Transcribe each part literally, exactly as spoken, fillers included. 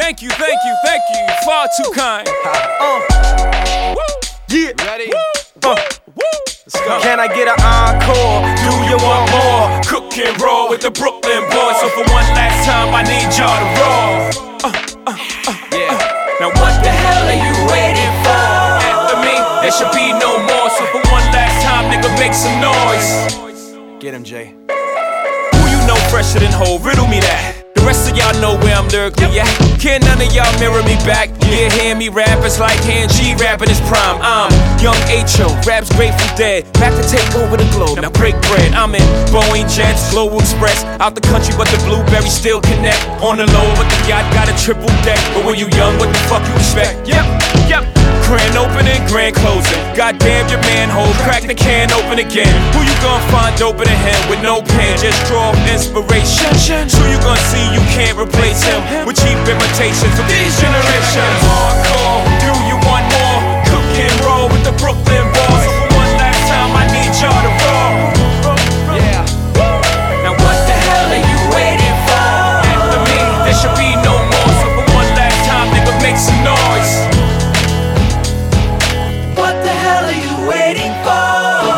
Thank you, thank you, thank you. Far too kind. Uh. Yeah. Ready? Uh. Let's go. Can I get an encore? Do you want more? Cook and roll with the Brooklyn boys. So for one last time, I need y'all to roll. Uh, uh, uh, yeah. Uh. Now what the hell are you waiting for? After me, there should be no more. So for one last time, nigga, make some noise. Get him, Jay. Who you know fresher than Ho? Riddle me that. The rest of y'all know where I'm lyrically at. Can't none of y'all mirror me back. Yeah, hear me rap, it's like hand G rapping his prime. I'm young H O, raps Grateful Dead. Back to take over the globe, now break bread. I'm in Boeing Jets, Global Express. Out the country, but the blueberries still connect. On the low, but the yacht got a triple deck. But when you young, what the fuck you expect? Yep, yep. Grand opening, grand closing. Goddamn your manhole, crack the can open again. Who you gonna find open a hand with no pen? Just draw inspiration. Who you gonna see you can't replace him with cheap imitations of these generations? Hardcore, do you want more? Cook and roll with the Brooklyn boys. So for one last time, I need y'all to roll. Yeah. Now what the hell are you waiting for? After me, there should be no more. So for one last time, nigga, make some noise. What the hell are you waiting for?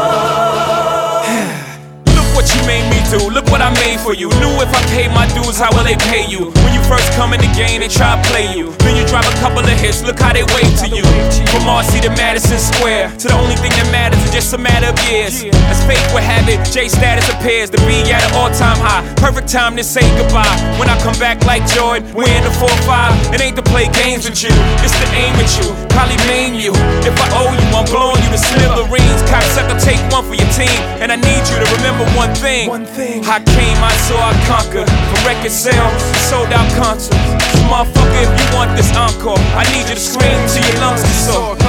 Look what you made me do, look what I made for you. Knew if I paid my dues, how will they pay you? When you first come in the game, they try to play you. Then you drop a couple of hits, look how they wave to you. From Marcy to Madison Square, to the only thing that matters is just a matter of years. As fate would have it, J status appears to be at an all-time high. Perfect time to say goodbye. When I come back like Jordan, we're in the four five. It ain't to play games with you, it's to aim at you. Probably maim you. If I owe you, I'm blowing you to smithereens. Cocksucker, take one for your team. And I need you to remember one thing. One thing. I came, I saw, I conquered. From record sales, sold out concerts. So motherfucker, if you want this encore, I need you to scream till your lungs get sore.